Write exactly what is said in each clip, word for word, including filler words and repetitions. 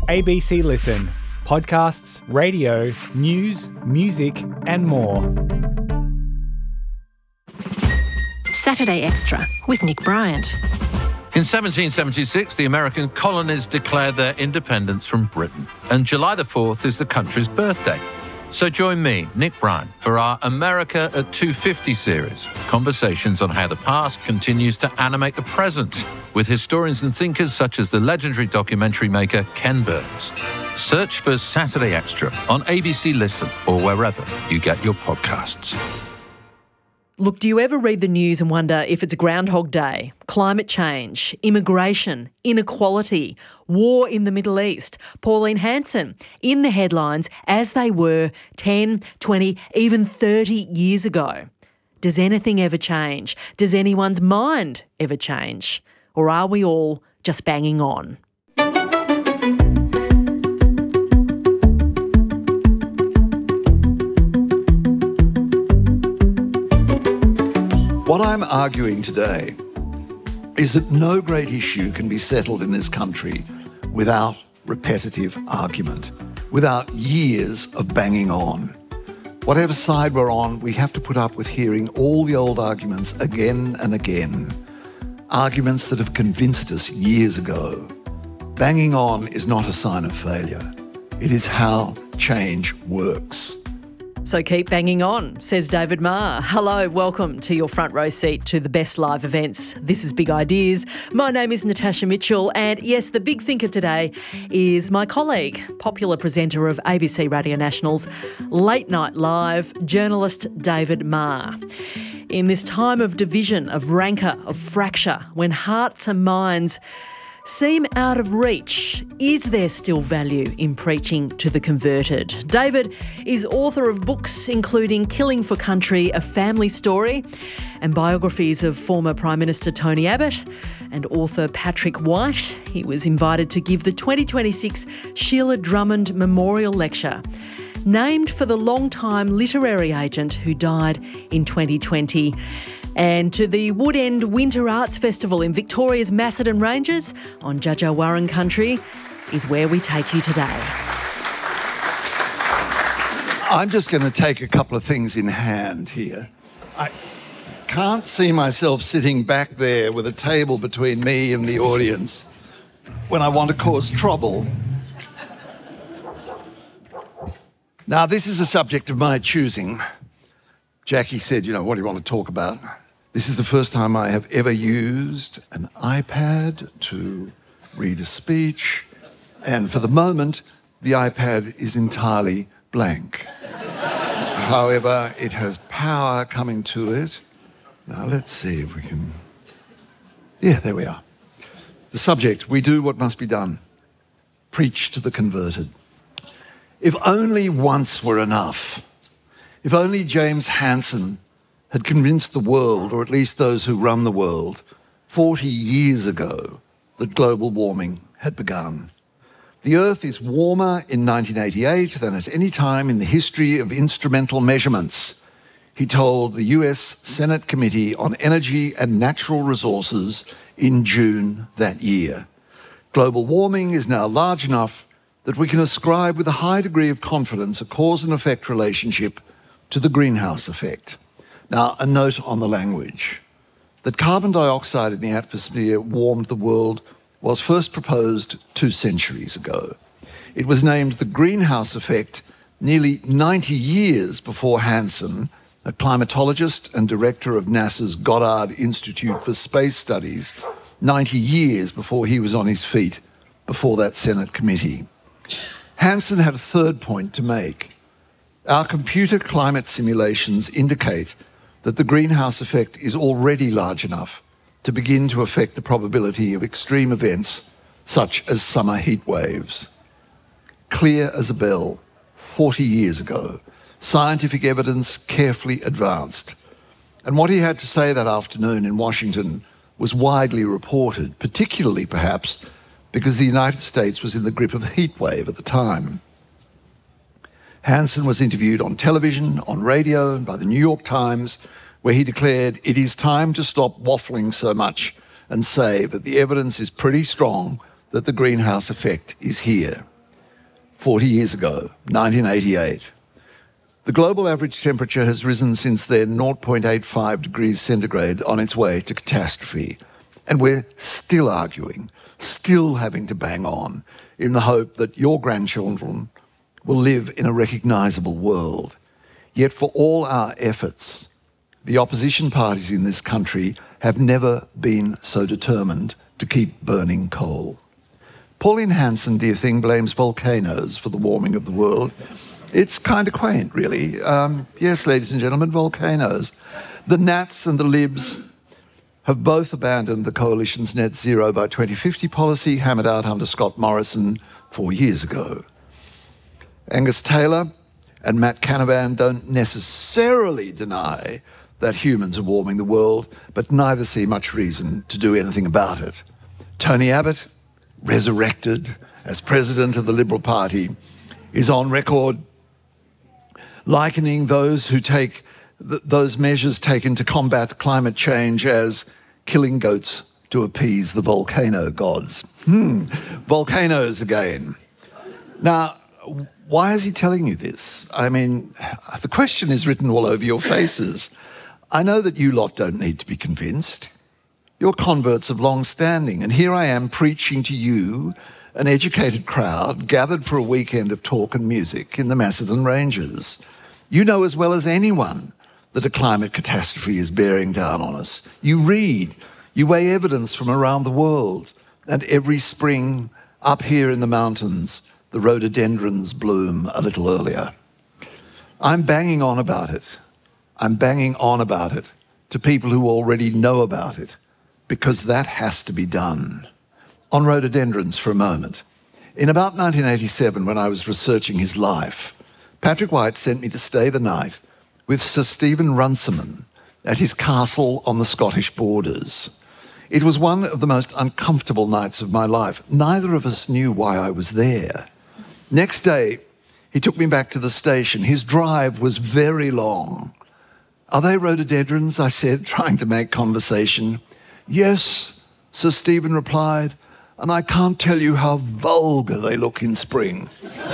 A B C Listen. Podcasts, radio, news, music and more. Saturday Extra with Nick Bryant. In seventeen seventy-six, the American colonies declared their independence from Britain, and July the fourth is the country's birthday. So join me, Nick Bryant, for our America at two fifty series, conversations on how the past continues to animate the present, with historians and thinkers such as the legendary documentary maker Ken Burns. Search for Saturday Extra on A B C Listen or wherever you get your podcasts. Look, do you ever read the news and wonder if it's Groundhog Day, climate change, immigration, inequality, war in the Middle East? Pauline Hanson in the headlines as they were ten, twenty, even thirty years ago. Does anything ever change? Does anyone's mind ever change? Or are we all just banging on? What I'm arguing today is that no great issue can be settled in this country without repetitive argument, without years of banging on. Whatever side we're on, we have to put up with hearing all the old arguments again and again, arguments that have convinced us years ago. Banging on is not a sign of failure. It is how change works. So keep banging on, says David Marr. Hello, welcome to your front row seat to the best live events. This is Big Ideas. My name is Natasha Mitchell, and yes, the big thinker today is my colleague, popular presenter of A B C Radio National's Late Night Live, journalist David Marr. In this time of division, of rancour, of fracture, when hearts and minds seem out of reach, is there still value in preaching to the converted? David is author of books including Killing for Country, A Family Story, and biographies of former Prime Minister Tony Abbott and author Patrick White. He was invited to give the twenty twenty-six Sheila Drummond Memorial Lecture, named for the long-time literary agent who died in twenty twenty. And to the Woodend Winter Arts Festival in Victoria's Macedon Ranges on Dja Dja Wurrung country is where we take you today. I'm just going to take a couple of things in hand here. I can't see myself sitting back there with a table between me and the audience when I want to cause trouble. Now, this is a subject of my choosing. Jackie said, you know, what do you want to talk about? This is the first time I have ever used an iPad to read a speech, and for the moment, the iPad is entirely blank. However, it has power coming to it. Now, let's see if we can... Yeah, there we are. The subject, we do what must be done. Preach to the converted. If only once were enough. If only James Hansen had convinced the world, or at least those who run the world, forty years ago that global warming had begun. The Earth is warmer in nineteen eighty-eight than at any time in the history of instrumental measurements, he told the U S Senate Committee on Energy and Natural Resources in June that year. Global warming is now large enough that we can ascribe with a high degree of confidence a cause and effect relationship to the greenhouse effect. Now, a note on the language. That carbon dioxide in the atmosphere warmed the world was first proposed two centuries ago. It was named the greenhouse effect nearly ninety years before Hansen, a climatologist and director of NASA's Goddard Institute for Space Studies, ninety years before he was on his feet before that Senate committee. Hansen had a third point to make. Our computer climate simulations indicate that the greenhouse effect is already large enough to begin to affect the probability of extreme events such as summer heat waves. Clear as a bell, forty years ago, scientific evidence carefully advanced. And what he had to say that afternoon in Washington was widely reported, particularly perhaps because the United States was in the grip of a heat wave at the time. Hansen was interviewed on television, on radio, and by the New York Times, where he declared, "It is time to stop waffling so much and say that the evidence is pretty strong that the greenhouse effect is here." forty years ago, nineteen eighty-eight. The global average temperature has risen since then zero point eight five degrees centigrade on its way to catastrophe. And we're still arguing, still having to bang on, in the hope that your grandchildren will live in a recognisable world. Yet for all our efforts, the opposition parties in this country have never been so determined to keep burning coal. Pauline Hanson, dear thing, blames volcanoes for the warming of the world. It's kind of quaint, really. Um, yes, ladies and gentlemen, volcanoes. The Nats and the Libs have both abandoned the coalition's net zero by twenty fifty policy hammered out under Scott Morrison four years ago. Angus Taylor and Matt Canavan don't necessarily deny that humans are warming the world, but neither see much reason to do anything about it. Tony Abbott, resurrected as president of the Liberal Party, is on record likening those who take th- those measures taken to combat climate change as killing goats to appease the volcano gods. Hmm, volcanoes again. Now, why is he telling you this? I mean, the question is written all over your faces. I know that you lot don't need to be convinced. You're converts of long standing, and here I am preaching to you, an educated crowd gathered for a weekend of talk and music in the Macedon Ranges. You know as well as anyone that a climate catastrophe is bearing down on us. You read, you weigh evidence from around the world, and every spring up here in the mountains, the rhododendrons bloom a little earlier. I'm banging on about it. I'm banging on about it to people who already know about it, because that has to be done. On rhododendrons for a moment. In about nineteen eighty-seven, when I was researching his life, Patrick White sent me to stay the night with Sir Stephen Runciman at his castle on the Scottish borders. It was one of the most uncomfortable nights of my life. Neither of us knew why I was there. Next day, he took me back to the station. His drive was very long. "Are they rhododendrons?" I said, trying to make conversation. "Yes," Sir Stephen replied, "and I can't tell you how vulgar they look in spring."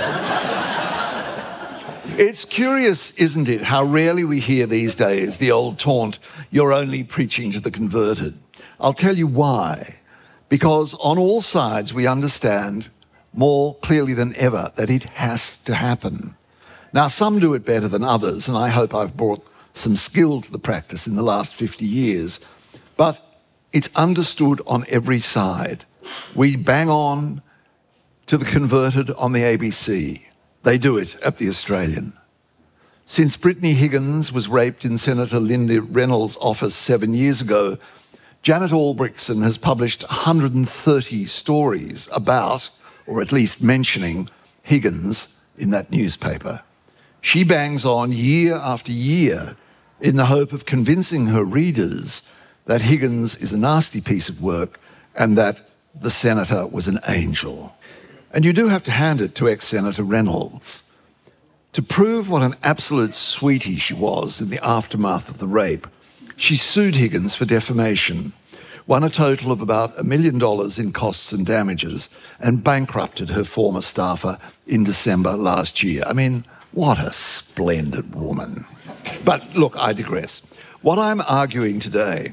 It's curious, isn't it, how rarely we hear these days the old taunt, "You're only preaching to the converted." I'll tell you why. Because on all sides we understand more clearly than ever that it has to happen. Now, some do it better than others, and I hope I've brought some skill to the practice in the last fifty years, but it's understood on every side. We bang on to the converted on the A B C. They do it at the Australian. Since Brittany Higgins was raped in Senator Linda Reynolds' office seven years ago, Janet Albrechtsen has published one hundred thirty stories about, or at least mentioning, Higgins in that newspaper. She bangs on year after year in the hope of convincing her readers that Higgins is a nasty piece of work and that the senator was an angel. And you do have to hand it to ex-Senator Reynolds. To prove what an absolute sweetie she was in the aftermath of the rape, she sued Higgins for defamation, won a total of about a million dollars in costs and damages, and bankrupted her former staffer in December last year. I mean, what a splendid woman. But look, I digress. What I'm arguing today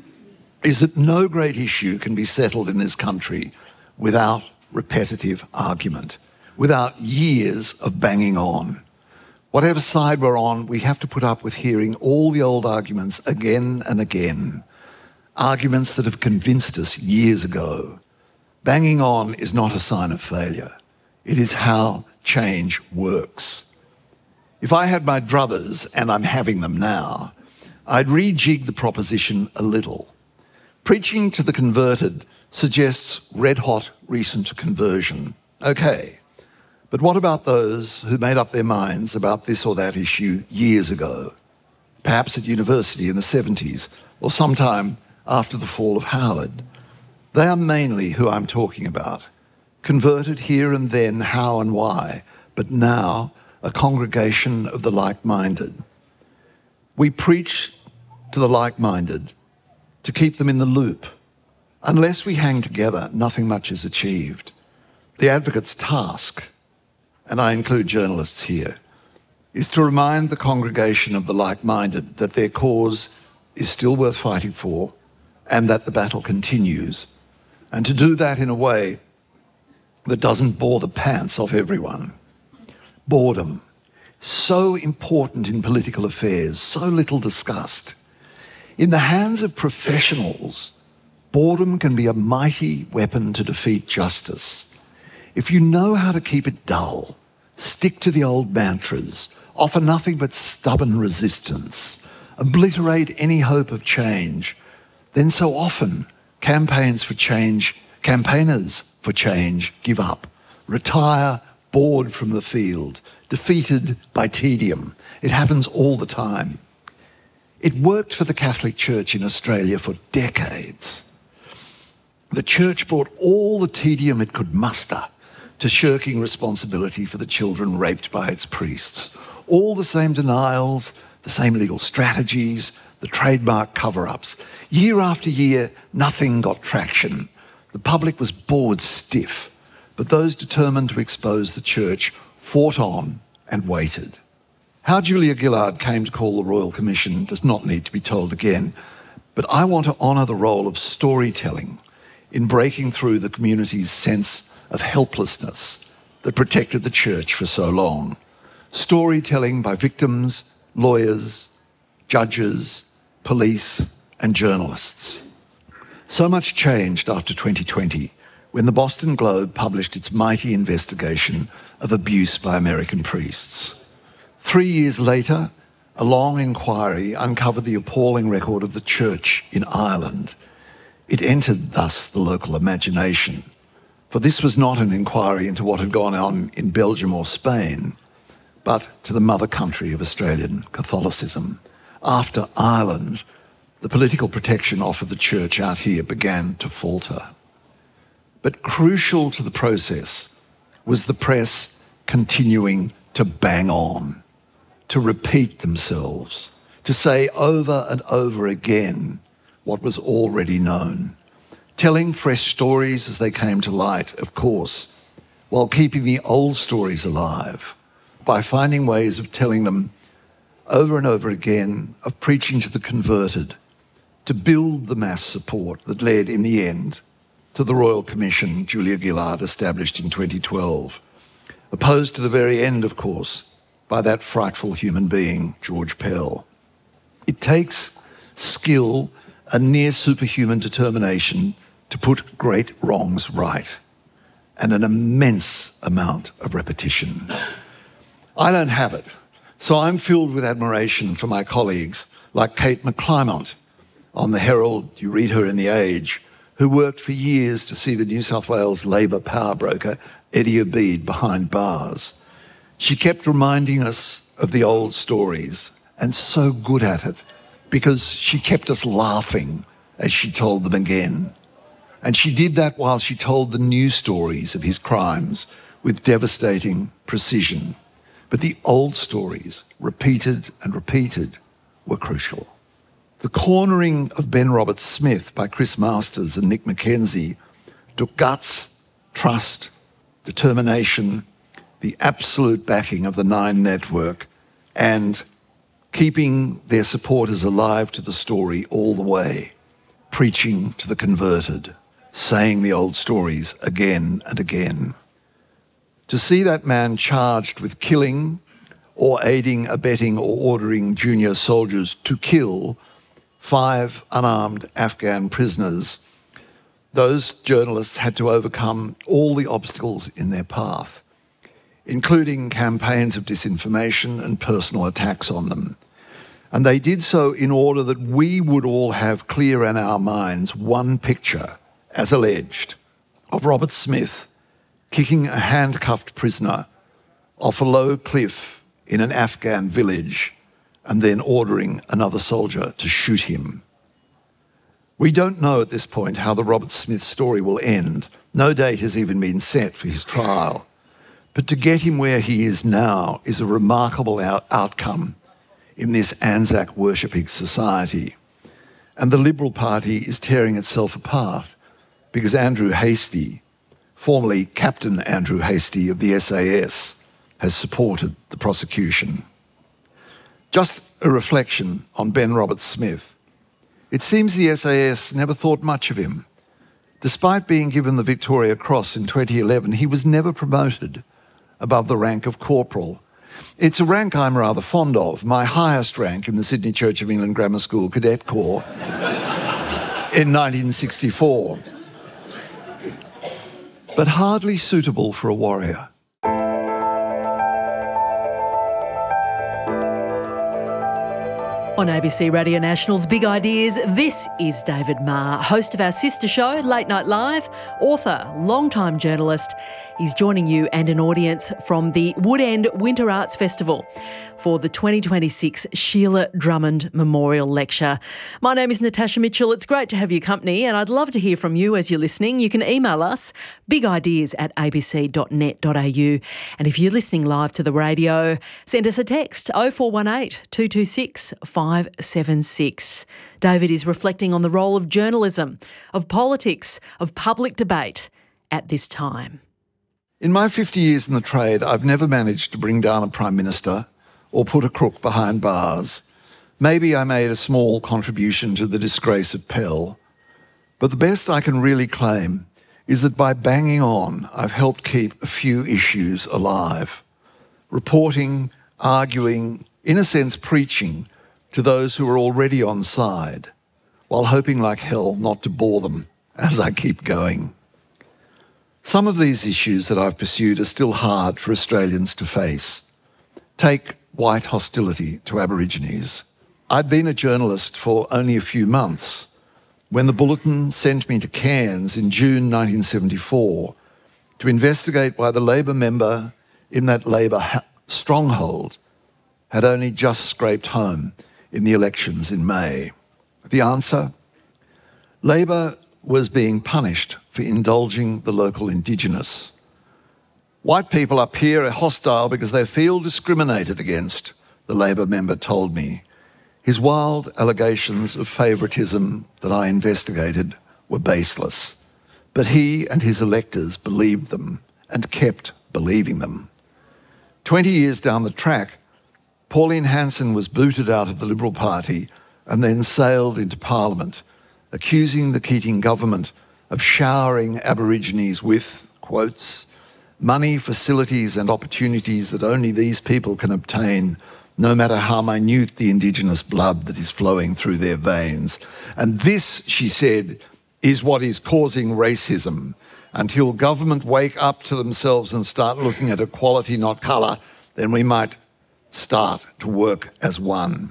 is that no great issue can be settled in this country without repetitive argument, without years of banging on. Whatever side we're on, we have to put up with hearing all the old arguments again and again, arguments that have convinced us years ago. Banging on is not a sign of failure. It is how change works. If I had my druthers, and I'm having them now, I'd rejig the proposition a little. Preaching to the converted suggests red-hot recent conversion. Okay, but what about those who made up their minds about this or that issue years ago, perhaps at university in the seventies, or sometime after the fall of Howard? They are mainly who I'm talking about, converted here and then, how and why, but now a congregation of the like-minded. We preach to the like-minded to keep them in the loop. Unless we hang together, nothing much is achieved. The advocate's task, and I include journalists here, is to remind the congregation of the like-minded that their cause is still worth fighting for and that the battle continues, and to do that in a way that doesn't bore the pants off everyone. Boredom, so important in political affairs, so little discussed. In the hands of professionals, boredom can be a mighty weapon to defeat justice. If you know how to keep it dull, stick to the old mantras, offer nothing but stubborn resistance, obliterate any hope of change, then so often campaigns for change, campaigners for change give up, retire bored from the field, defeated by tedium. It happens all the time. It worked for the Catholic Church in Australia for decades. The Church brought all the tedium it could muster to shirking responsibility for the children raped by its priests. All the same denials, the same legal strategies, the trademark cover-ups. Year after year, nothing got traction. The public was bored stiff, but those determined to expose the Church fought on and waited. How Julia Gillard came to call the Royal Commission does not need to be told again, but I want to honour the role of storytelling in breaking through the community's sense of helplessness that protected the Church for so long. Storytelling by victims, lawyers, judges, police, and journalists. So much changed after twenty twenty, when the Boston Globe published its mighty investigation of abuse by American priests. Three years later, a long inquiry uncovered the appalling record of the Church in Ireland. It entered thus the local imagination, for this was not an inquiry into what had gone on in Belgium or Spain, but to the mother country of Australian Catholicism. After Ireland, the political protection offered the Church out here began to falter. But crucial to the process was the press continuing to bang on, to repeat themselves, to say over and over again what was already known, telling fresh stories as they came to light, of course, while keeping the old stories alive by finding ways of telling them over and over again, of preaching to the converted, to build the mass support that led, in the end, to the Royal Commission Julia Gillard established in twenty twelve, opposed to the very end, of course, by that frightful human being, George Pell. It takes skill and near superhuman determination to put great wrongs right, and an immense amount of repetition. I don't have it, so I'm filled with admiration for my colleagues like Kate McClymont on the Herald, you read her in The Age, who worked for years to see the New South Wales Labor power broker Eddie Obeid behind bars. She kept reminding us of the old stories, and so good at it, because she kept us laughing as she told them again. And she did that while she told the new stories of his crimes with devastating precision. But the old stories, repeated and repeated, were crucial. The Cornering of Ben Roberts-Smith by Chris Masters and Nick McKenzie took guts, trust, determination, the absolute backing of the Nine Network, and keeping their supporters alive to the story all the way, preaching to the converted, saying the old stories again and again. To see that man charged with killing or aiding, abetting or ordering junior soldiers to kill five unarmed Afghan prisoners, those journalists had to overcome all the obstacles in their path, including campaigns of disinformation and personal attacks on them. And they did so in order that we would all have clear in our minds one picture, as alleged, of Robert Smith kicking a handcuffed prisoner off a low cliff in an Afghan village and then ordering another soldier to shoot him. We don't know at this point how the Robert Smith story will end. No date has even been set for his trial. But to get him where he is now is a remarkable out- outcome in this Anzac worshipping society. And the Liberal Party is tearing itself apart because Andrew Hastie, formerly Captain Andrew Hastie of the S A S, has supported the prosecution. Just a reflection on Ben Roberts-Smith. It seems the S A S never thought much of him. Despite being given the Victoria Cross in twenty eleven, he was never promoted above the rank of corporal. It's a rank I'm rather fond of, my highest rank in the Sydney Church of England Grammar School Cadet Corps in nineteen sixty-four. But hardly suitable for a warrior. On A B C Radio National's Big Ideas, this is David Marr, host of our sister show, Late Night Live, author, long-time journalist. He's joining you and an audience from the Woodend Winter Arts Festival for the twenty twenty-six Sheila Drummond Memorial Lecture. My name is Natasha Mitchell. It's great to have your company and I'd love to hear from you as you're listening. You can email us, bigideas at a b c dot net dot a u. And if you're listening live to the radio, send us a text, oh four one eight, two two six, five seven six. David is reflecting on the role of journalism, of politics, of public debate at this time. In my fifty years in the trade, I've never managed to bring down a Prime Minister or put a crook behind bars. Maybe I made a small contribution to the disgrace of Pell, but the best I can really claim is that by banging on, I've helped keep a few issues alive, reporting, arguing, in a sense preaching to those who are already on side, while hoping like hell not to bore them as I keep going. Some of these issues that I've pursued are still hard for Australians to face. Take white hostility to Aborigines. I'd been a journalist for only a few months when the Bulletin sent me to Cairns in June nineteen seventy-four to investigate why the Labor member in that Labor ha- stronghold had only just scraped home in the elections in May. The answer? Labor was being punished for indulging the local Indigenous. White people up here are hostile because they feel discriminated against, the Labor member told me. His wild allegations of favouritism that I investigated were baseless, but he and his electors believed them and kept believing them. Twenty years down the track, Pauline Hanson was booted out of the Liberal Party and then sailed into Parliament, accusing the Keating government of showering Aborigines with, quotes, money, facilities and opportunities that only these people can obtain, no matter how minute the Indigenous blood that is flowing through their veins. And this, she said, is what is causing racism. Until government wake up to themselves and start looking at equality, not colour, then we might start to work as one.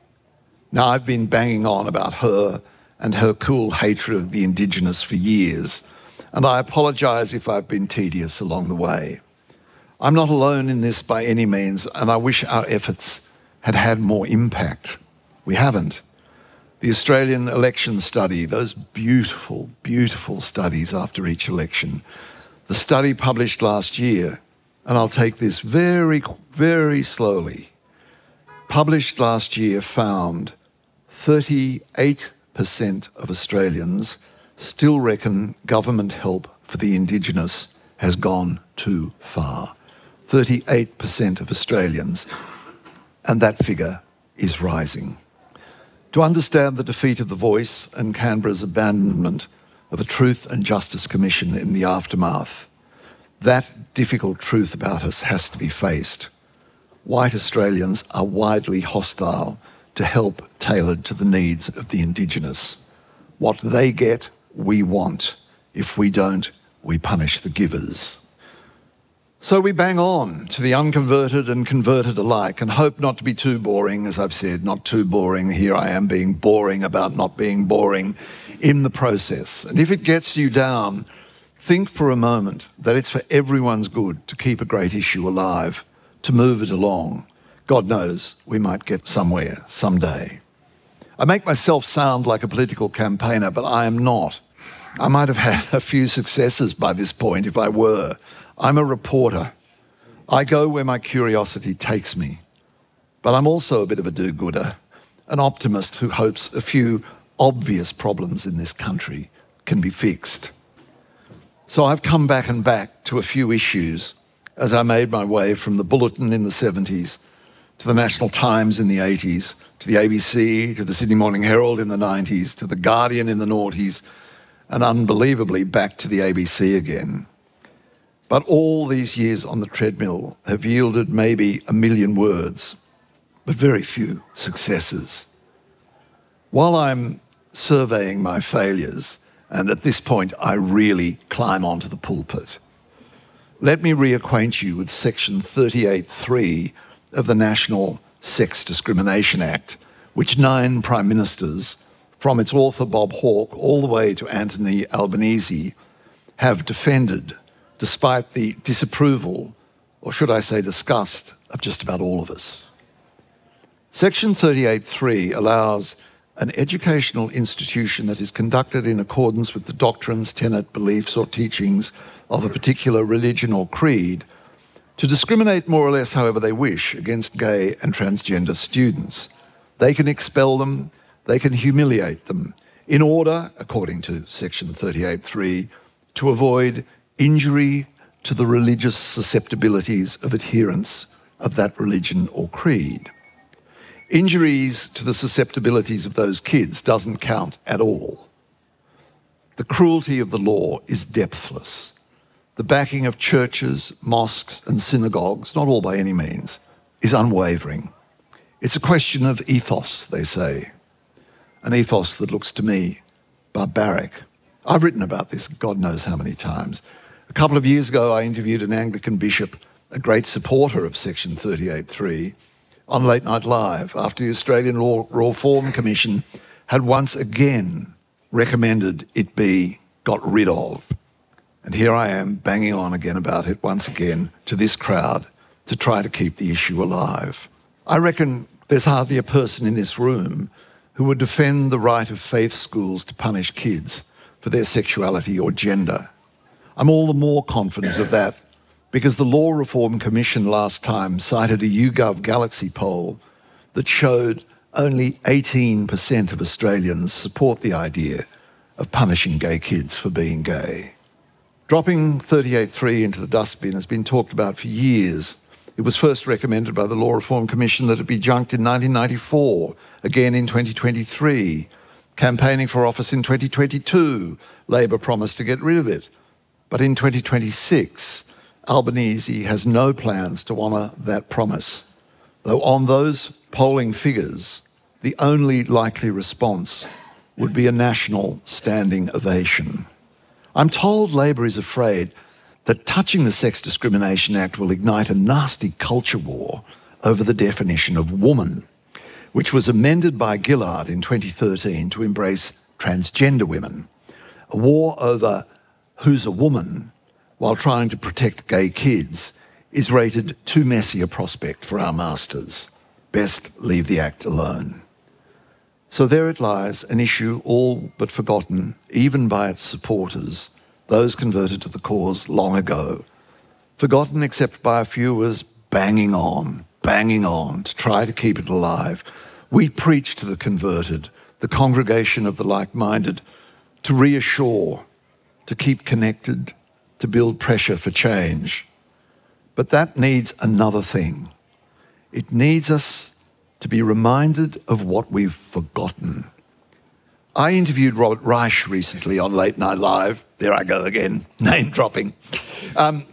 Now, I've been banging on about her and her cool hatred of the Indigenous for years, and I apologise if I've been tedious along the way. I'm not alone in this by any means, and I wish our efforts had had more impact. We haven't. The Australian election study, those beautiful, beautiful studies after each election, the study published last year, and I'll take this very, very slowly, published last year found thirty-eight percent of Australians still reckon government help for the Indigenous has gone too far. thirty-eight percent of Australians, and that figure is rising. To understand the defeat of The Voice and Canberra's abandonment of a Truth and Justice Commission in the aftermath, that difficult truth about us has to be faced. White Australians are widely hostile to help tailored to the needs of the Indigenous. What they get, we want. If we don't, we punish the givers. So we bang on to the unconverted and converted alike and hope not to be too boring, as I've said, not too boring. Here I am being boring about not being boring in the process. And if it gets you down, think for a moment that it's for everyone's good to keep a great issue alive, to move it along. God knows we might get somewhere someday. I make myself sound like a political campaigner, but I am not. I might have had a few successes by this point if I were. I'm a reporter. I go where my curiosity takes me. But I'm also a bit of a do-gooder, an optimist who hopes a few obvious problems in this country can be fixed. So I've come back and back to a few issues as I made my way from the Bulletin in the seventies to the National Times in the eighties, to the A B C, to the Sydney Morning Herald in the nineties, to the Guardian in the noughties, and unbelievably back to the A B C again. But all these years on the treadmill have yielded maybe a million words, but very few successes. While I'm surveying my failures, and at this point I really climb onto the pulpit, let me reacquaint you with Section thirty-eight three of the National Sex Discrimination Act, which nine Prime Ministers, from its author Bob Hawke all the way to Anthony Albanese, have defended despite the disapproval, or should I say disgust, of just about all of us. Section thirty-eight three allows an educational institution that is conducted in accordance with the doctrines, tenet, beliefs or teachings of a particular religion or creed to discriminate more or less however they wish against gay and transgender students. They can expel them, they can humiliate them, in order, according to Section thirty-eight three, to avoid injury to the religious susceptibilities of adherents of that religion or creed. Injuries to the susceptibilities of those kids doesn't count at all. The cruelty of the law is depthless. The backing of churches, mosques and synagogues, not all by any means, is unwavering. It's a question of ethos, they say. An ethos that looks to me barbaric. I've written about this God knows how many times. A couple of years ago, I interviewed an Anglican bishop, a great supporter of Section thirty-eight three, on Late Night Live, after the Australian Law Reform Commission had once again recommended it be got rid of. And here I am banging on again about it once again to this crowd to try to keep the issue alive. I reckon there's hardly a person in this room who would defend the right of faith schools to punish kids for their sexuality or gender. I'm all the more confident of that because the Law Reform Commission last time cited a YouGov Galaxy poll that showed only eighteen percent of Australians support the idea of punishing gay kids for being gay. Dropping thirty-eight three into the dustbin has been talked about for years. It was first recommended by the Law Reform Commission that it be junked in nineteen ninety-four, again in twenty twenty-three. Campaigning for office in twenty twenty-two, Labor promised to get rid of it. But in twenty twenty-six, Albanese has no plans to honour that promise, though on those polling figures, the only likely response would be a national standing ovation. I'm told Labor is afraid that touching the Sex Discrimination Act will ignite a nasty culture war over the definition of woman, which was amended by Gillard in twenty thirteen to embrace transgender women. A war over who's a woman while trying to protect gay kids is rated too messy a prospect for our masters. Best leave the act alone. So there it lies, an issue all but forgotten, even by its supporters, those converted to the cause long ago. Forgotten except by a few as banging on, banging on to try to keep it alive. We preach to the converted, the congregation of the like-minded, to reassure, to keep connected, to build pressure for change. But that needs another thing. It needs us to be reminded of what we've forgotten. I interviewed Robert Reich recently on Late Night Live. There I go again, name dropping. Um,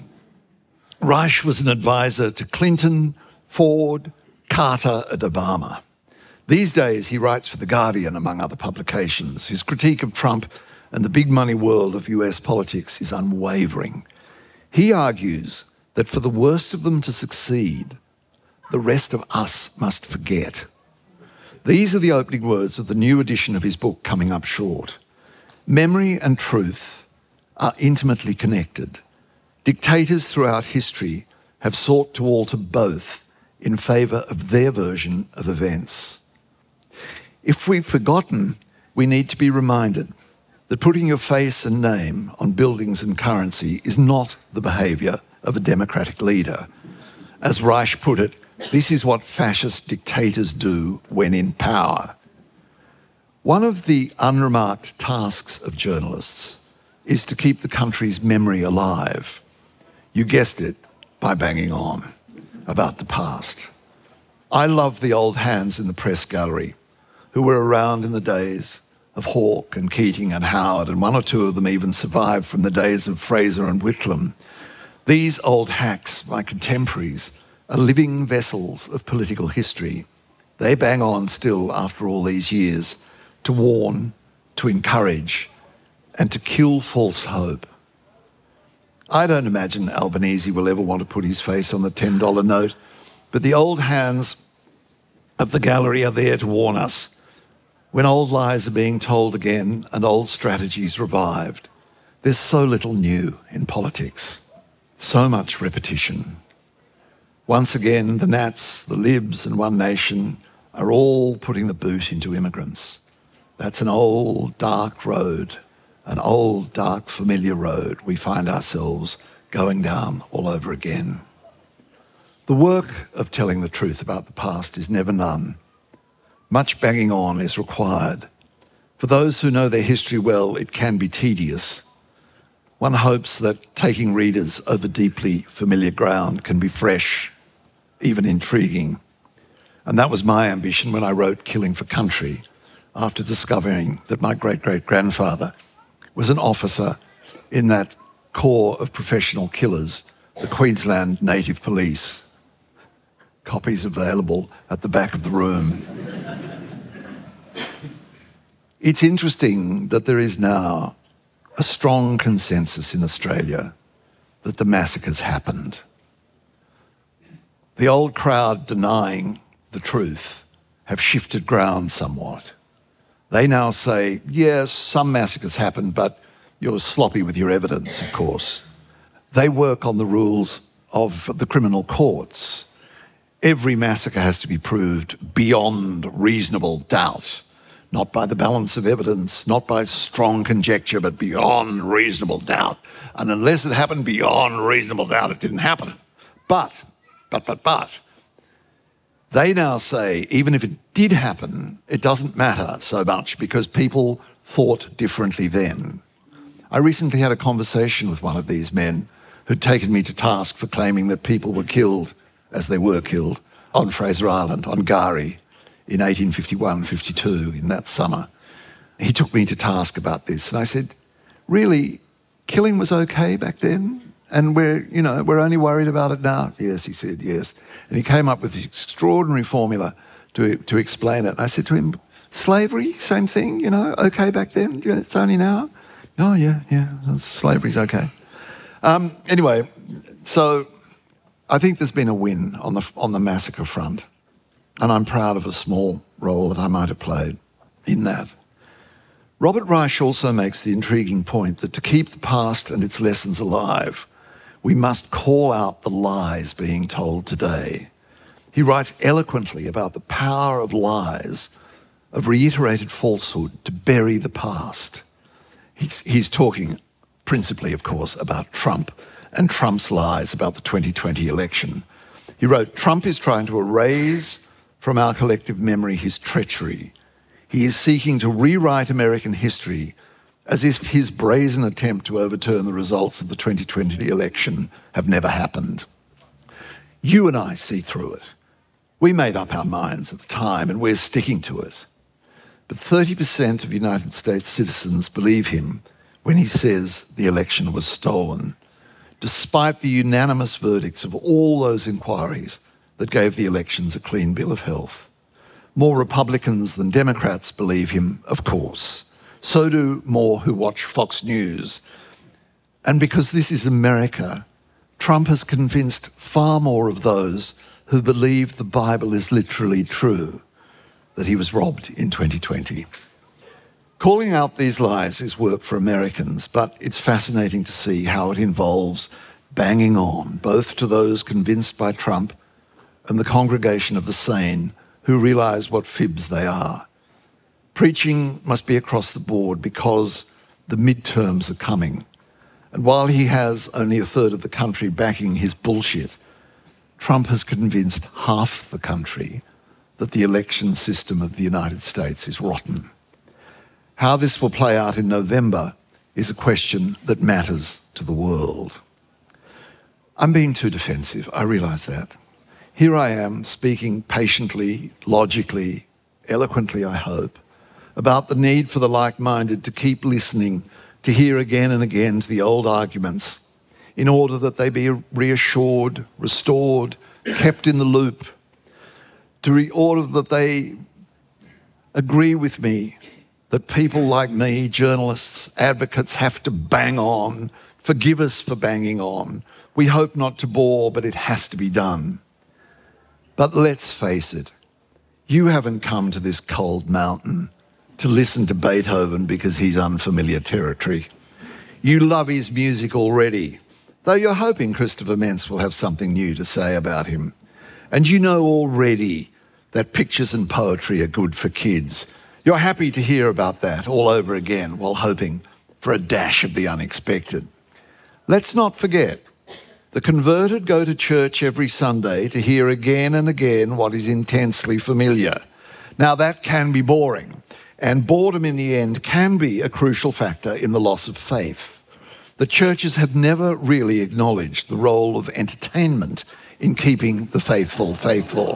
Reich was an advisor to Clinton, Ford, Carter and Obama. These days he writes for The Guardian, among other publications. His critique of Trump and the big money world of U S politics is unwavering. He argues that for the worst of them to succeed, the rest of us must forget. These are the opening words of the new edition of his book coming up short. Memory and truth are intimately connected. Dictators throughout history have sought to alter both in favour of their version of events. If we've forgotten, we need to be reminded that putting your face and name on buildings and currency is not the behaviour of a democratic leader. As Reich put it, this is what fascist dictators do when in power. One of the unremarked tasks of journalists is to keep the country's memory alive. You guessed it, by banging on about the past. I love the old hands in the press gallery who were around in the days of Hawke and Keating and Howard, and one or two of them even survived from the days of Fraser and Whitlam. These old hacks, my contemporaries, are living vessels of political history. They bang on still after all these years to warn, to encourage, and to kill false hope. I don't imagine Albanese will ever want to put his face on the ten dollar note, but the old hands of the gallery are there to warn us when old lies are being told again and old strategies revived. There's so little new in politics, so much repetition. Once again, the Nats, the Libs and One Nation are all putting the boot into immigrants. That's an old, dark road, an old, dark, familiar road we find ourselves going down all over again. The work of telling the truth about the past is never done. Much banging on is required. For those who know their history well, it can be tedious. One hopes that taking readers over deeply familiar ground can be fresh, even intriguing. And that was my ambition when I wrote Killing for Country, after discovering that my great-great-grandfather was an officer in that corps of professional killers, the Queensland Native Police. Copies available at the back of the room. It's interesting that there is now a strong consensus in Australia that the massacres happened. The old crowd denying the truth have shifted ground somewhat. They now say, yes, some massacres happened, but you're sloppy with your evidence, of course. They work on the rules of the criminal courts. Every massacre has to be proved beyond reasonable doubt, not by the balance of evidence, not by strong conjecture, but beyond reasonable doubt. And unless it happened beyond reasonable doubt, it didn't happen. But, but, but, but, they now say, even if it did happen, it doesn't matter so much because people thought differently then. I recently had a conversation with one of these men who'd taken me to task for claiming that people were killed, as they were killed, on Fraser Island, on Gari, in eighteen fifty-one fifty-two, in that summer. He took me to task about this, and I said, really, killing was okay back then? And we're, you know, we're only worried about it now? Yes, he said, yes. And he came up with this extraordinary formula to, to explain it. And I said to him, slavery, same thing, you know, okay back then? It's only now? Oh, yeah, yeah, slavery's okay. Um, anyway, so I think there's been a win on the, on the massacre front, and I'm proud of a small role that I might have played in that. Robert Reich also makes the intriguing point that to keep the past and its lessons alive, we must call out the lies being told today. He writes eloquently about the power of lies, of reiterated falsehood, to bury the past. He's, he's talking principally, of course, about Trump and Trump's lies about the twenty twenty election. He wrote, Trump is trying to erase from our collective memory his treachery. He is seeking to rewrite American history as if his brazen attempt to overturn the results of the twenty twenty election have never happened. You and I see through it. We made up our minds at the time and we're sticking to it. But thirty percent of United States citizens believe him when he says the election was stolen, despite the unanimous verdicts of all those inquiries that gave the elections a clean bill of health. More Republicans than Democrats believe him, of course. So do more who watch Fox News. And because this is America, Trump has convinced far more of those who believe the Bible is literally true that he was robbed in twenty twenty. Calling out these lies is work for Americans, but it's fascinating to see how it involves banging on, both to those convinced by Trump and the congregation of the sane who realize what fibs they are. Preaching must be across the board because the midterms are coming. And while he has only a third of the country backing his bullshit, Trump has convinced half the country that the election system of the United States is rotten. How this will play out in November is a question that matters to the world. I'm being too defensive. I realise that. Here I am speaking patiently, logically, eloquently, I hope, about the need for the like-minded to keep listening, to hear again and again to the old arguments, in order that they be reassured, restored, kept in the loop, to re- order that they agree with me that people like me, journalists, advocates, have to bang on. Forgive us for banging on. We hope not to bore, but it has to be done. But let's face it, you haven't come to this cold mountain to listen to Beethoven because he's unfamiliar territory. You love his music already, though you're hoping Christopher Mentz will have something new to say about him. And you know already that pictures and poetry are good for kids. You're happy to hear about that all over again while hoping for a dash of the unexpected. Let's not forget, the converted go to church every Sunday to hear again and again what is intensely familiar. Now that can be boring, and boredom in the end can be a crucial factor in the loss of faith. The churches have never really acknowledged the role of entertainment in keeping the faithful faithful.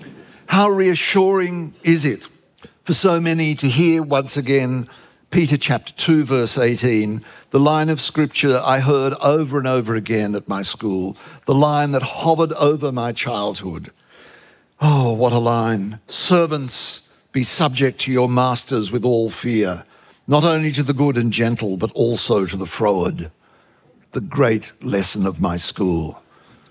How reassuring is it for so many to hear once again Peter chapter two, verse eighteen, the line of scripture I heard over and over again at my school, the line that hovered over my childhood. Oh, what a line. Servants, be subject to your masters with all fear, not only to the good and gentle, but also to the froward. The great lesson of my school.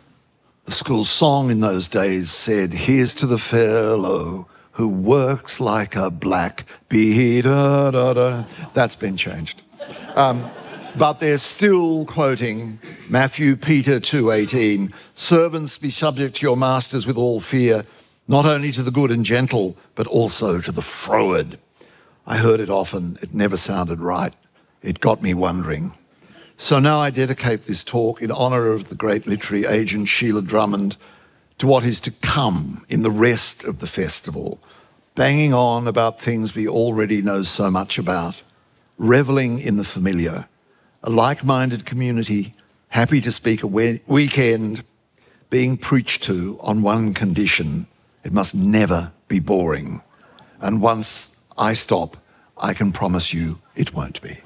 The school song in those days said, here's to the fellow who works like a black bee, da, da, da. That's been changed. Um, but they're still quoting Matthew, Peter two eighteen, servants be subject to your masters with all fear, not only to the good and gentle, but also to the froward. I heard it often. It never sounded right. It got me wondering. So now I dedicate this talk in honour of the great literary agent Sheila Drummond to what is to come in the rest of the festival, banging on about things we already know so much about, revelling in the familiar, a like-minded community, happy to speak a we- weekend, being preached to on one condition: it must never be boring. And once I stop, I can promise you it won't be.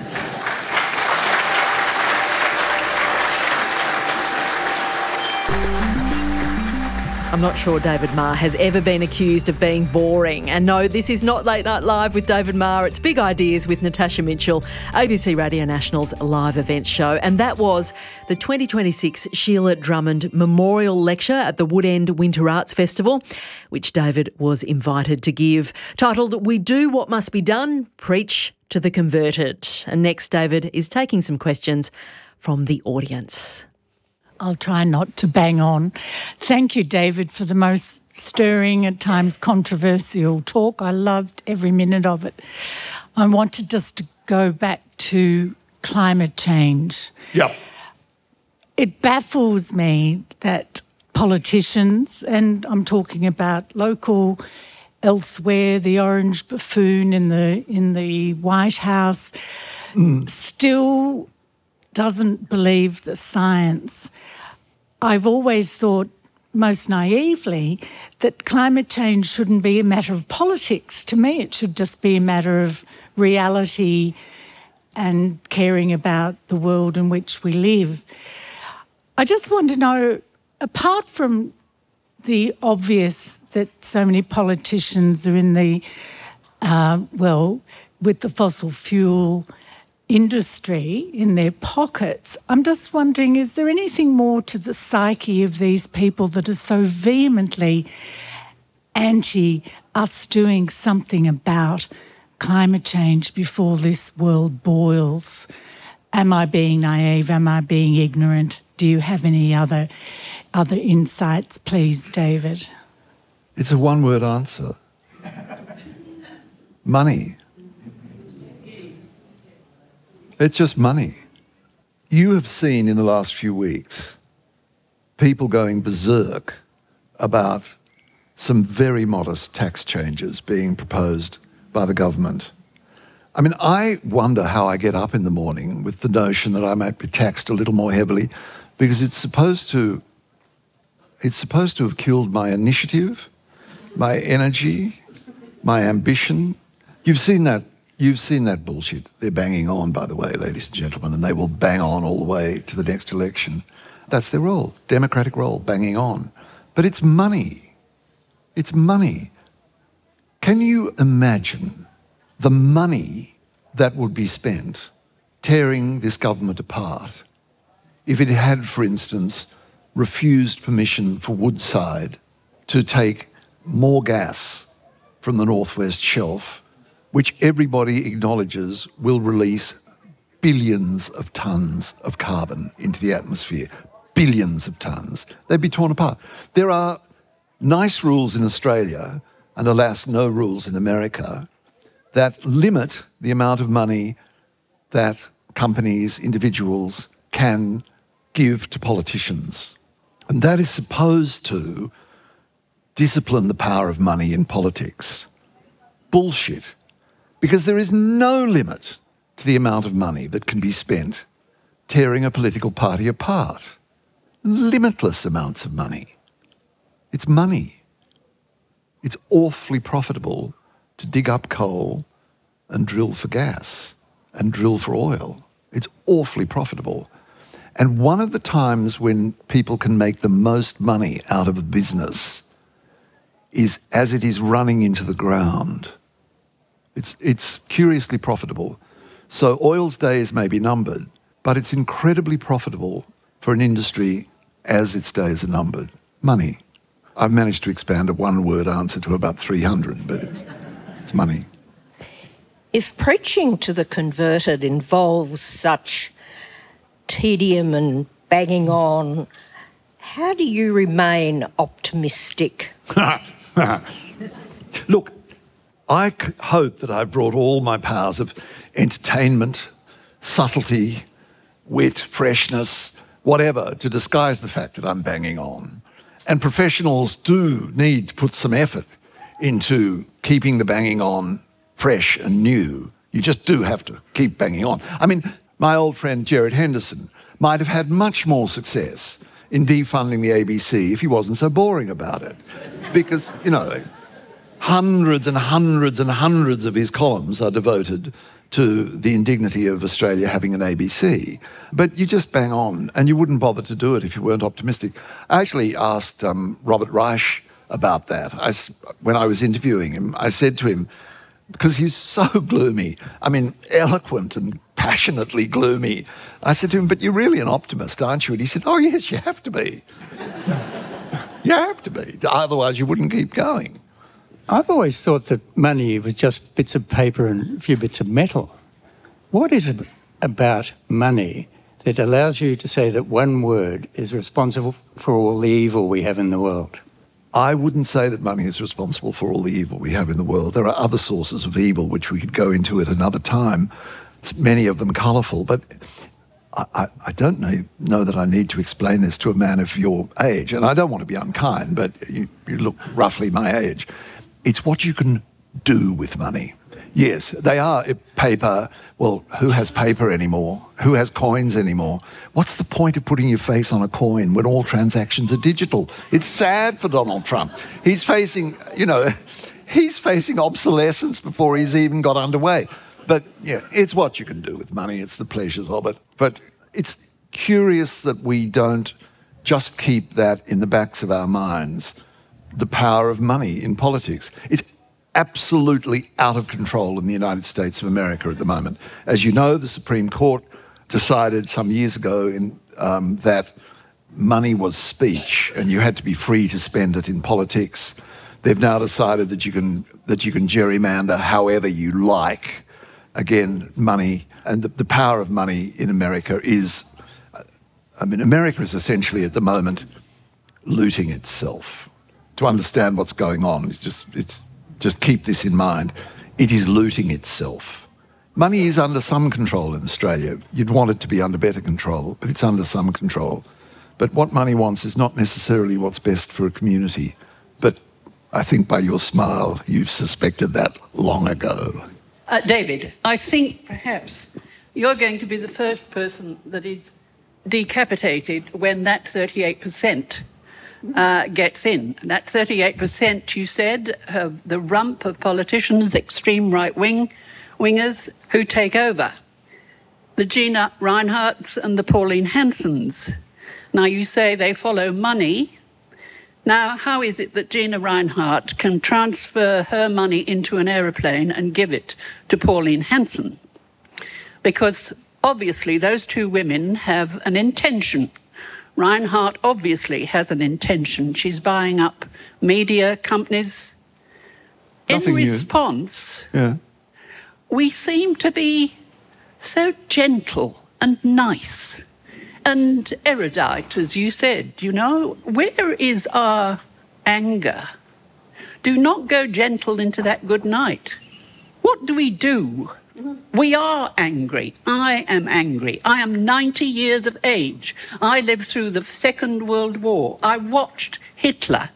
I'm not sure David Marr has ever been accused of being boring. And no, this is not Late Night Live with David Marr. It's Big Ideas with Natasha Mitchell, A B C Radio National's live events show. And that was the twenty twenty-six Sheila Drummond Memorial Lecture at the Woodend Winter Arts Festival, which David was invited to give, titled We Do What Must Be Done, Preach to the Converted. And next, David is taking some questions from the audience. I'll try not to bang on. Thank you, David, for the most stirring, at times controversial talk. I loved every minute of it. I wanted just to go back to climate change. Yep. It baffles me that politicians, and I'm talking about local, elsewhere, the orange buffoon in the in the White House, mm. still doesn't believe the science. I've always thought, most naively, that climate change shouldn't be a matter of politics. To me, it should just be a matter of reality and caring about the world in which we live. I just want to know, apart from the obvious that so many politicians are in the, uh, well, with the fossil fuel industry in their pockets, I'm just wondering, is there anything more to the psyche of these people that are so vehemently anti us doing something about climate change before this world boils? Am I being naive? Am I being ignorant? Do you have any other other insights, please, David? It's a one-word answer. Money. It's just money. You have seen in the last few weeks people going berserk about some very modest tax changes being proposed by the government. I mean, I wonder how I get up in the morning with the notion that I might be taxed a little more heavily. because it's supposed to, it's supposed to have killed my initiative, my energy, my ambition. You've seen that. You've seen that bullshit. They're banging on, by the way, ladies and gentlemen, and they will bang on all the way to the next election. That's their role, democratic role, banging on. But it's money. It's money. Can you imagine the money that would be spent tearing this government apart if it had, for instance, refused permission for Woodside to take more gas from the Northwest Shelf, which everybody acknowledges will release billions of tonnes of carbon into the atmosphere? Billions of tonnes. They'd be torn apart. There are nice rules in Australia, and alas, no rules in America, that limit the amount of money that companies, individuals can give to politicians. And that is supposed to discipline the power of money in politics. Bullshit. Because there is no limit to the amount of money that can be spent tearing a political party apart. Limitless amounts of money. It's money. It's awfully profitable to dig up coal and drill for gas and drill for oil. It's awfully profitable. And one of the times when people can make the most money out of a business is as it is running into the ground. It's, it's curiously profitable. So oil's days may be numbered, but it's incredibly profitable for an industry as its days are numbered. Money. I've managed to expand a one-word answer to about three hundred, but it's, it's money. If preaching to the converted involves such tedium and banging on, how do you remain optimistic? Look, I c- hope that I've brought all my powers of entertainment, subtlety, wit, freshness, whatever, to disguise the fact that I'm banging on. And professionals do need to put some effort into keeping the banging on fresh and new. You just do have to keep banging on. I mean, my old friend Gerard Henderson might have had much more success in defunding the A B C if he wasn't so boring about it. Because, you know, hundreds and hundreds and hundreds of his columns are devoted to the indignity of Australia having an A B C. But you just bang on, and you wouldn't bother to do it if you weren't optimistic. I actually asked um, Robert Reich about that. I, when I was interviewing him, I said to him, because he's so gloomy, I mean, eloquent and passionately gloomy, I said to him, but you're really an optimist, aren't you? And he said, oh, yes, you have to be. You have to be, otherwise you wouldn't keep going. I've always thought that money was just bits of paper and a few bits of metal. What is it about money that allows you to say that one word is responsible for all the evil we have in the world? I wouldn't say that money is responsible for all the evil we have in the world. There are other sources of evil which we could go into at another time, many of them colourful, but I, I, I don't know, know that I need to explain this to a man of your age, and I don't want to be unkind, but you, you look roughly my age. It's what you can do with money. Yes, they are paper. Well, who has paper anymore? Who has coins anymore? What's the point of putting your face on a coin when all transactions are digital? It's sad for Donald Trump. He's facing, you know, he's facing obsolescence before he's even got underway. But, yeah, it's what you can do with money. It's the pleasures of it. But it's curious that we don't just keep that in the backs of our minds, the power of money in politics. It's absolutely out of control in the United States of America at the moment. As you know, the Supreme Court decided some years ago in, um, that money was speech and you had to be free to spend it in politics. They've now decided that you can, that you can gerrymander however you like. Again, money, and the, the power of money in America is, I mean, America is essentially at the moment looting itself. To understand what's going on, it's just, it's, just keep this in mind. It is looting itself. Money is under some control in Australia. You'd want it to be under better control, but it's under some control. But what money wants is not necessarily what's best for a community. But I think by your smile, you've suspected that long ago. Uh, David, I think perhaps you're going to be the first person that is decapitated when that thirty-eight percent uh, gets in. That thirty-eight percent, you said, uh, the rump of politicians, extreme right-wing wingers who take over. The Gina Rineharts and the Pauline Hansons. Now, you say they follow money. Now, how is it that Gina Rinehart can transfer her money into an aeroplane and give it to Pauline Hanson? Because obviously those two women have an intention. Rinehart obviously has an intention. She's buying up media companies. Nothing In new. response, Yeah. we seem to be so gentle and nice and erudite, as you said, you know. Where is our anger? Do not go gentle into that good night. What do we do? We are angry. I am angry. I am ninety years of age. I lived through the Second World War. I watched Hitler.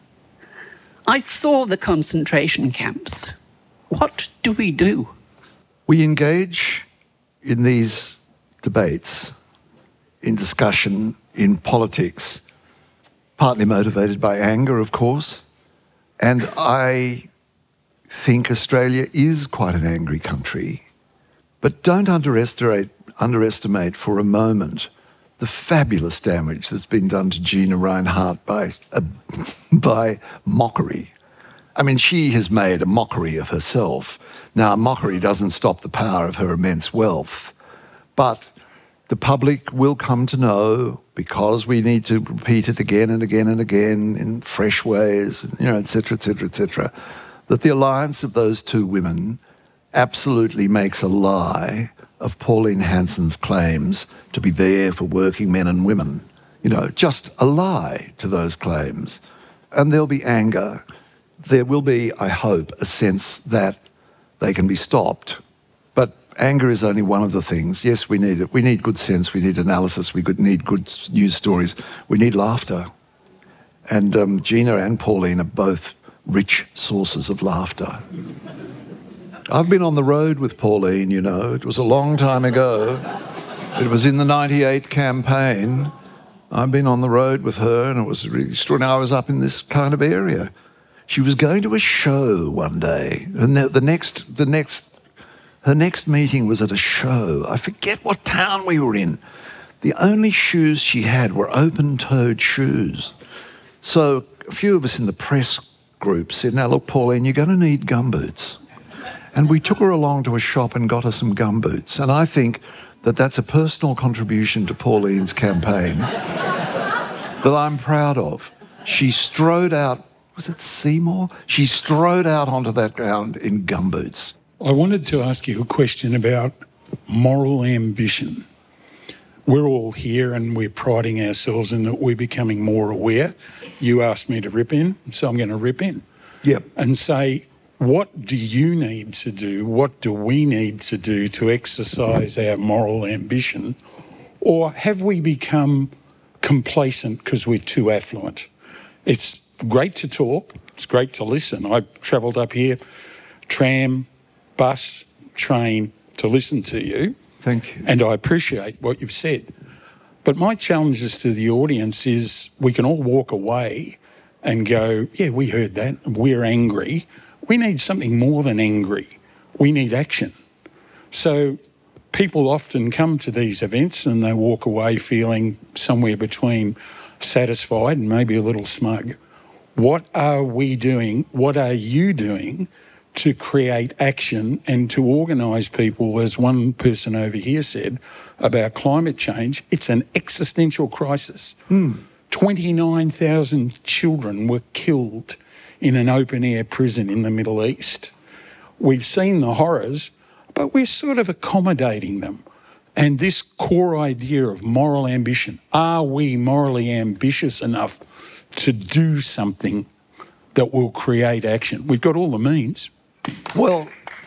I saw the concentration camps. What do we do? We engage in these debates, in discussion, in politics, partly motivated by anger, of course. And I think Australia is quite an angry country. But don't underestimate, underestimate for a moment the fabulous damage that's been done to Gina Rinehart by, uh, by mockery. I mean, she has made a mockery of herself. Now, mockery doesn't stop the power of her immense wealth, but the public will come to know, because we need to repeat it again and again and again in fresh ways, you know, et cetera, et cetera, et cetera, that the alliance of those two women absolutely makes a lie of Pauline Hanson's claims to be there for working men and women. You know, just a lie to those claims. And there'll be anger. There will be, I hope, a sense that they can be stopped. But anger is only one of the things. Yes, we need it. We need good sense. We need analysis. We could need good news stories. We need laughter. And um, Gina and Pauline are both rich sources of laughter. I've been on the road with Pauline, you know. It was a long time ago. It was in the ninety-eight campaign. I've been on the road with her, and it was really extraordinary. I was up in this kind of area. She was going to a show one day, and the, the next, the next, her next meeting was at a show. I forget what town we were in. The only shoes she had were open-toed shoes. So a few of us in the press group said, "Now look, Pauline, you're going to need gumboots." And we took her along to a shop and got her some gumboots. And I think that that's a personal contribution to Pauline's campaign that I'm proud of. She strode out, was it Seymour? She strode out onto that ground in gumboots. I wanted to ask you a question about moral ambition. We're all here and we're priding ourselves in that we're becoming more aware. You asked me to rip in, so I'm going to rip in. Yep. And say, what do you need to do? What do we need to do to exercise our moral ambition? Or have we become complacent because we're too affluent? It's great to talk. It's great to listen. I travelled up here, tram, bus, train, to listen to you. Thank you. And I appreciate what you've said. But my challenges to the audience is we can all walk away and go, yeah, we heard that, we're angry. We need something more than angry. We need action. So people often come to these events and they walk away feeling somewhere between satisfied and maybe a little smug. What are we doing? What are you doing to create action and to organise people, as one person over here said, about climate change? It's an existential crisis. Mm. twenty-nine thousand children were killed in an open-air prison in the Middle East. We've seen the horrors, but we're sort of accommodating them. And this core idea of moral ambition, are we morally ambitious enough to do something that will create action? We've got all the means. Well,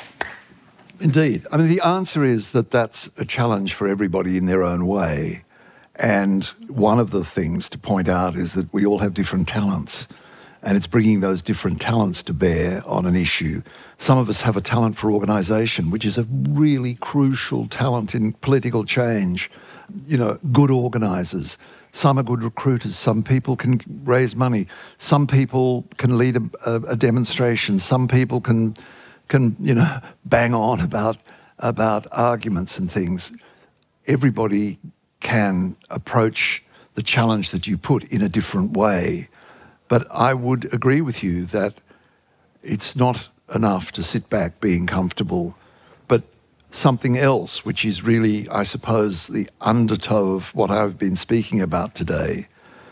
indeed. I mean, the answer is that that's a challenge for everybody in their own way. And one of the things to point out is that we all have different talents. and it's bringing those different talents to bear on an issue. Some of us have a talent for organisation, which is a really crucial talent in political change. You know, good organisers. Some are good recruiters. Some people can raise money. Some people can lead a, a, a demonstration. Some people can, can you know, bang on about about arguments and things. Everybody can approach the challenge that you put in a different way. But I would agree with you that it's not enough to sit back being comfortable, but something else, which is really, I suppose, the undertow of what I've been speaking about today,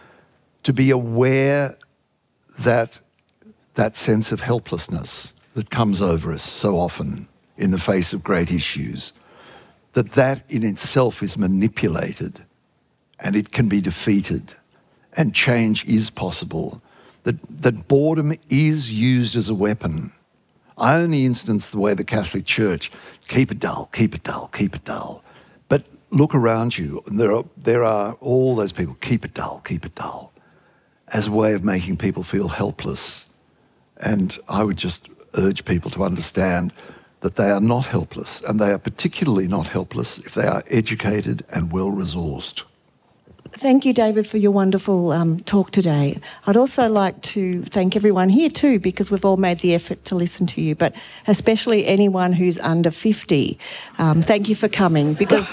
to be aware that that sense of helplessness that comes over us so often in the face of great issues, that that in itself is manipulated and it can be defeated and change is possible, that, that boredom is used as a weapon. I only instance the way the Catholic Church, keep it dull, keep it dull, keep it dull. But look around you, and there are, there are all those people, keep it dull, keep it dull, as a way of making people feel helpless. And I would just urge people to understand that they are not helpless, and they are particularly not helpless if they are educated and well-resourced. Thank you, David, for your wonderful um, talk today. I'd also like to thank everyone here too, because we've all made the effort to listen to you, but especially anyone who's under fifty. Um, thank you for coming, because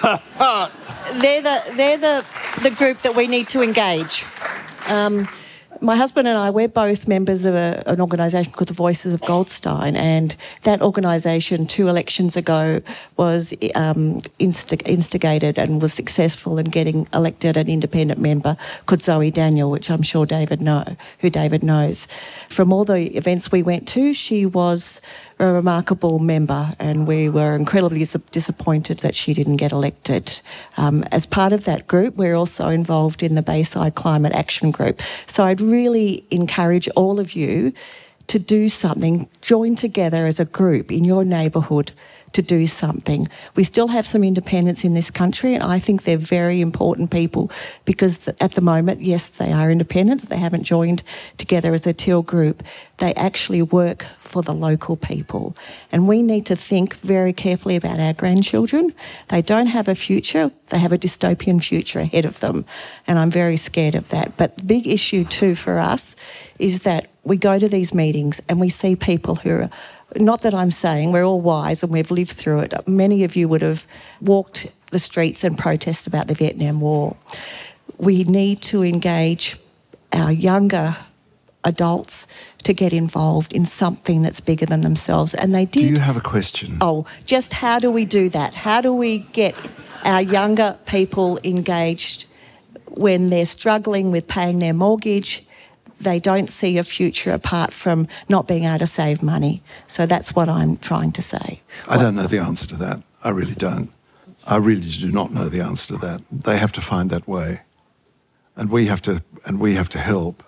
they're the they're the the group that we need to engage. Um, My husband and I, we're both members of a, an organisation called the Voices of Goldstein, and that organisation two elections ago was um, instig- instigated and was successful in getting elected an independent member called Zoe Daniel, which I'm sure David know, who David knows. From all the events we went to, she was a remarkable member, and we were incredibly dis- disappointed that she didn't get elected. Um, as part of that group, we're also involved in the Bayside Climate Action Group. So I'd really encourage all of you to do something, join together as a group in your neighbourhood to do something. We still have some independents in this country, and I think they're very important people, because at the moment, yes, they are independents. They haven't joined together as a Teal group. They actually work for the local people. And we need to think very carefully about our grandchildren. They don't have a future. They have a dystopian future ahead of them. And I'm very scared of that. But the big issue too for us is that we go to these meetings and we see people who are, not that I'm saying we're all wise and we've lived through it. Many of you would have walked the streets and protested about the Vietnam War. We need to engage our younger adults to get involved in something that's bigger than themselves. And they did. Do you have a question? Oh, just how do we do that? How do we get our younger people engaged when they're struggling with paying their mortgage? They don't see a future apart from not being able to save money. So that's what I'm trying to say. I don't know the answer to that. I really don't. I really do not know the answer to that. They have to find that way. And we have to and we have to help.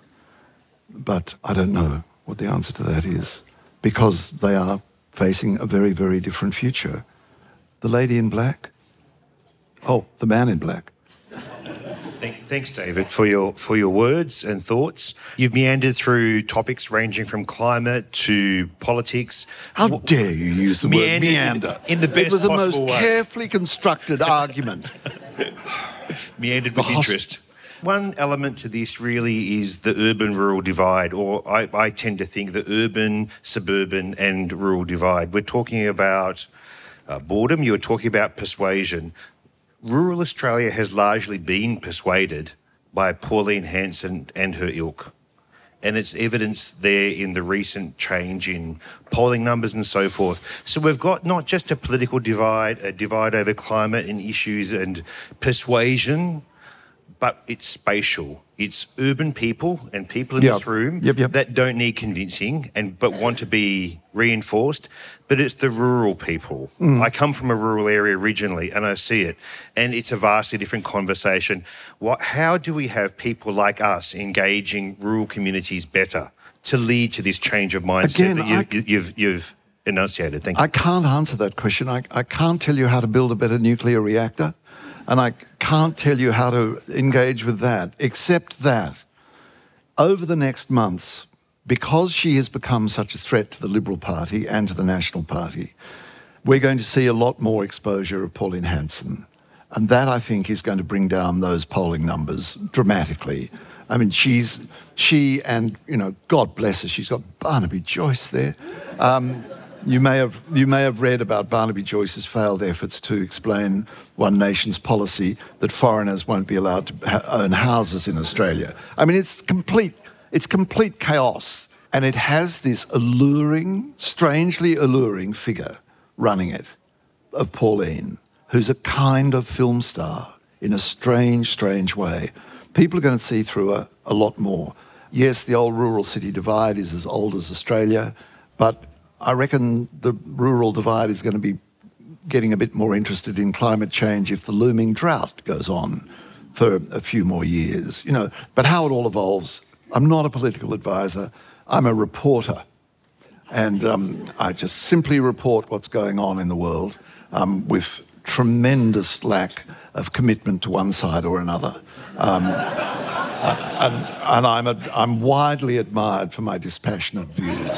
But I don't know what the answer to that is, because they are facing a very, very different future. The lady in black? Oh, the man in black. Thanks, David, for your for your words and thoughts. You've meandered through topics ranging from climate to politics. How dare you use the word meander? In the best It was the possible most way. carefully constructed argument. Meandered with interest. One element to this really is the urban-rural divide, or I, I tend to think the urban-suburban and rural divide. We're talking about uh, boredom, you were talking about persuasion. Rural Australia has largely been persuaded by Pauline Hanson and her ilk. And it's evidenced there in the recent change in polling numbers and so forth. So we've got not just a political divide, a divide over climate and issues and persuasion, but it's spatial. It's urban people and people in Yep. this room Yep, yep. that don't need convincing and but want to be reinforced. But it's the rural people. Mm. I come from a rural area originally, and I see it, and it's a vastly different conversation. What? How do we have people like us engaging rural communities better to lead to this change of mindset Again, that you, I- you, you've you've enunciated? Thank you. I can't answer that question. I, I can't tell you how to build a better nuclear reactor, and I can't tell you how to engage with that, except that over the next months, because she has become such a threat to the Liberal Party and to the National Party, we're going to see a lot more exposure of Pauline Hanson. And that, I think, is going to bring down those polling numbers dramatically. I mean, she's, she and, you know, God bless her, she's got Barnaby Joyce there. Um, you may have, you may have read about Barnaby Joyce's failed efforts to explain One Nation's policy that foreigners won't be allowed to ha- own houses in Australia. I mean, it's complete, it's complete chaos. And it has this alluring, strangely alluring figure running it, of Pauline, who's a kind of film star in a strange, strange way. People are going to see through her a lot more. Yes, the old rural-city divide is as old as Australia, but I reckon the rural divide is going to be getting a bit more interested in climate change if the looming drought goes on for a few more years. You know, but how it all evolves, I'm not a political advisor, I'm a reporter. And um, I just simply report what's going on in the world um, with tremendous lack of commitment to one side or another. Um, and and I'm, a, I'm widely admired for my dispassionate views.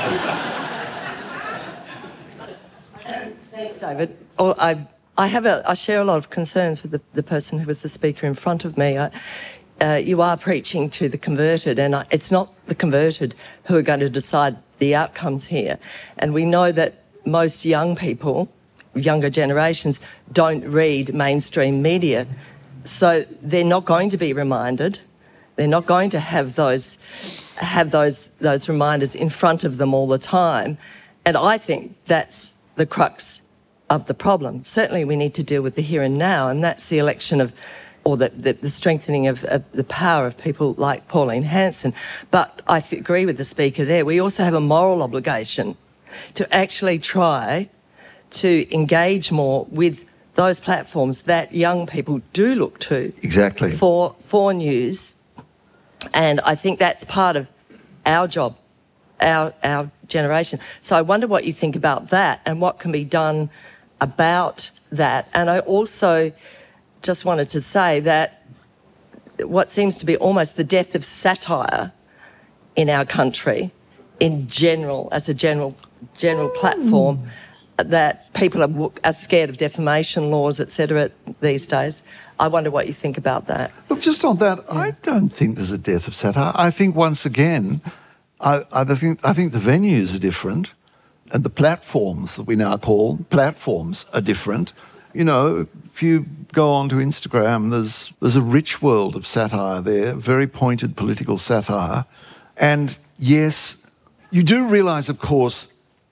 Thanks, David. Oh, I, I, have a, I share a lot of concerns with the, the person who was the speaker in front of me. I, uh, you are preaching to the converted, and I, it's not the converted who are going to decide the outcomes here. And we know that most young people, younger generations, don't read mainstream media. So they're not going to be reminded. They're not going to have those have those those reminders in front of them all the time. And I think that's the crux of the problem. Certainly we need to deal with the here and now, and that's the election of or the, the, the strengthening of, of the power of people like Pauline Hanson. But I th- agree with the speaker there. We also have a moral obligation to actually try to engage more with those platforms that young people do look to. Exactly. For, for news. And I think that's part of our job, our, our generation. So I wonder what you think about that and what can be done about that. And I also just wanted to say that what seems to be almost the death of satire in our country, in general, as a general general platform, mm. that people are, are scared of defamation laws, et cetera, these days. I wonder what you think about that. Look, just on that, yeah. I don't think there's a death of satire. I think, once again, I, I, think, I think the venues are different and the platforms that we now call platforms are different. You know, if you go onto Instagram, there's there's a rich world of satire there, very pointed political satire. And yes, you do realise, of course,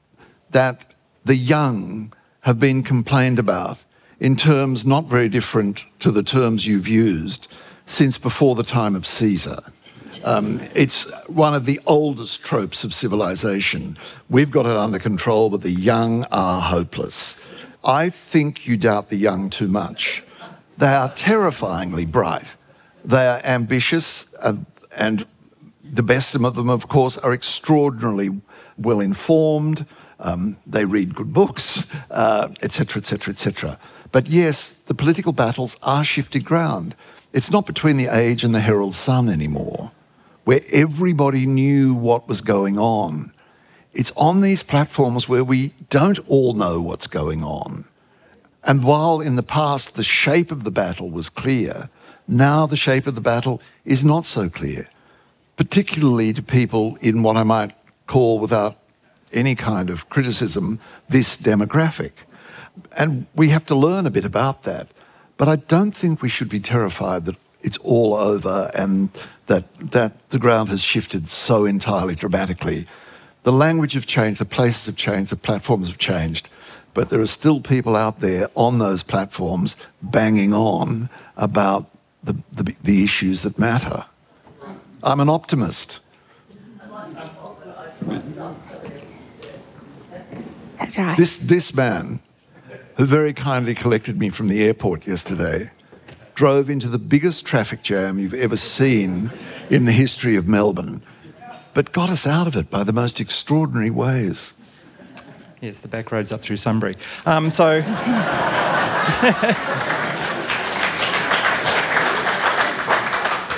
that the young have been complained about in terms not very different to the terms you've used since before the time of Caesar. Um, it's one of the oldest tropes of civilization. We've got it under control, but the young are hopeless. I think you doubt the young too much. They are terrifyingly bright. They are ambitious, uh, and the best of them, of course, are extraordinarily well-informed. Um, they read good books, uh, et cetera, et cetera, et cetera. But yes, the political battles are shifted ground. It's not between the Age and the Herald Sun anymore, where everybody knew what was going on. It's on these platforms where we don't all know what's going on. And while in the past the shape of the battle was clear, now the shape of the battle is not so clear, particularly to people in what I might call, without any kind of criticism, this demographic. And we have to learn a bit about that. But I don't think we should be terrified that it's all over and that, that the ground has shifted so entirely dramatically. The language have changed, the places have changed, the platforms have changed, but there are still people out there on those platforms banging on about the, the, the issues that matter. I'm an optimist. That's right. This, this man, who very kindly collected me from the airport yesterday, drove into the biggest traffic jam you've ever seen in the history of Melbourne, but got us out of it by the most extraordinary ways. Yes, the back roads up through Sunbury. Um, so...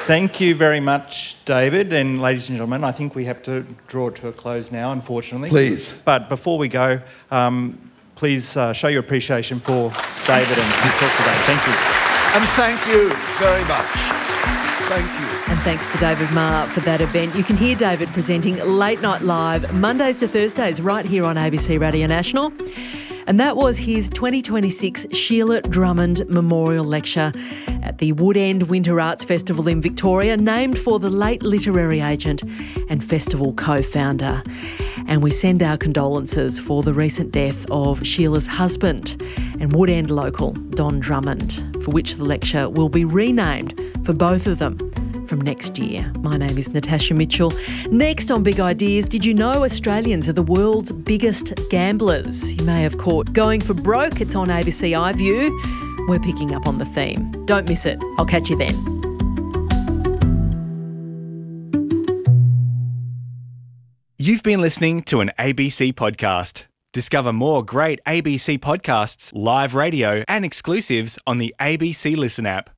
Thank you very much, David. And ladies and gentlemen, I think we have to draw to a close now, unfortunately. Please. But before we go, um, please uh, show your appreciation for David and his talk today. Thank you. And thank you very much. Thank you. And thanks to David Marr for that event. You can hear David presenting Late Night Live Mondays to Thursdays right here on A B C Radio National. And that was his twenty twenty-six Sheila Drummond Memorial Lecture at the Woodend Winter Arts Festival in Victoria, named for the late literary agent and festival co-founder. And we send our condolences for the recent death of Sheila's husband and Woodend local, Don Drummond, for which the lecture will be renamed for both of them from next year. My name is Natasha Mitchell. Next on Big Ideas, did you know Australians are the world's biggest gamblers? You may have caught Going for Broke. It's on A B C iView. We're picking up on the theme. Don't miss it. I'll catch you then. You've been listening to an A B C podcast. Discover more great A B C podcasts, live radio and exclusives on the A B C Listen app.